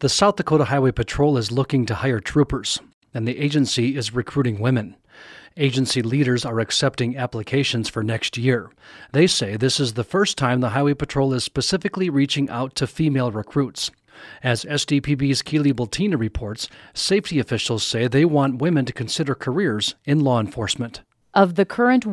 The South Dakota Highway Patrol is looking to hire troopers, and the agency is recruiting women. Agency leaders are accepting applications for next year. They say this is the first time the Highway Patrol is specifically reaching out to female recruits. As SDPB's Keely Bultina reports, safety officials say they want women to consider careers in law enforcement. Of the current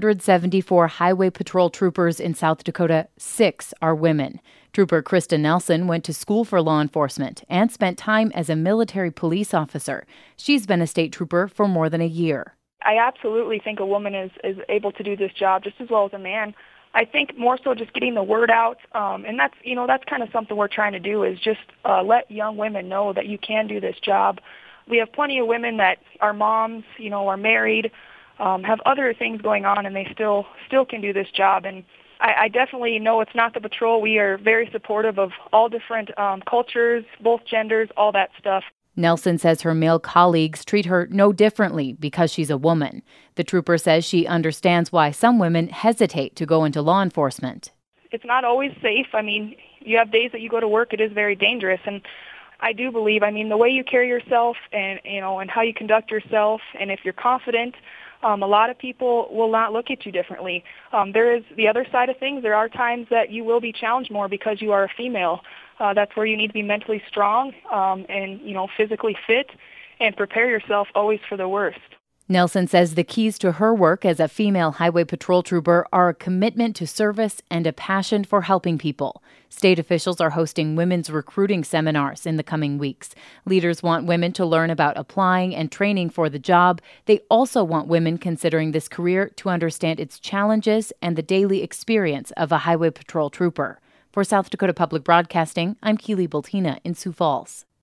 174 Highway Patrol troopers in South Dakota, 6 are women. Trooper Krista Nelson went to school for law enforcement and spent time as a military police officer. She's been a state trooper for more than a year. I absolutely think a woman is able to do this job just as well as a man. I think more so just getting the word out, and that's kind of something we're trying to do is just let young women know that you can do this job. We have plenty of women that are moms, are married, have other things going on, and they still can do this job. And I definitely know it's not the patrol. We are very supportive of all different cultures, both genders, all that stuff. Nelson says her male colleagues treat her no differently because she's a woman. The trooper says she understands why some women hesitate to go into law enforcement. It's not always safe. I mean, you have days that you go to work, it is very dangerous. And I do believe, the way you carry yourself and how you conduct yourself, and if you're confident, a lot of people will not look at you differently. There is the other side of things. There are times that you will be challenged more because you are a female. That's where you need to be mentally strong and physically fit and prepare yourself always for the worst. Nelson says the keys to her work as a female Highway Patrol trooper are a commitment to service and a passion for helping people. State officials are hosting women's recruiting seminars in the coming weeks. Leaders want women to learn about applying and training for the job. They also want women considering this career to understand its challenges and the daily experience of a Highway Patrol trooper. For South Dakota Public Broadcasting, I'm Keely Bultina in Sioux Falls.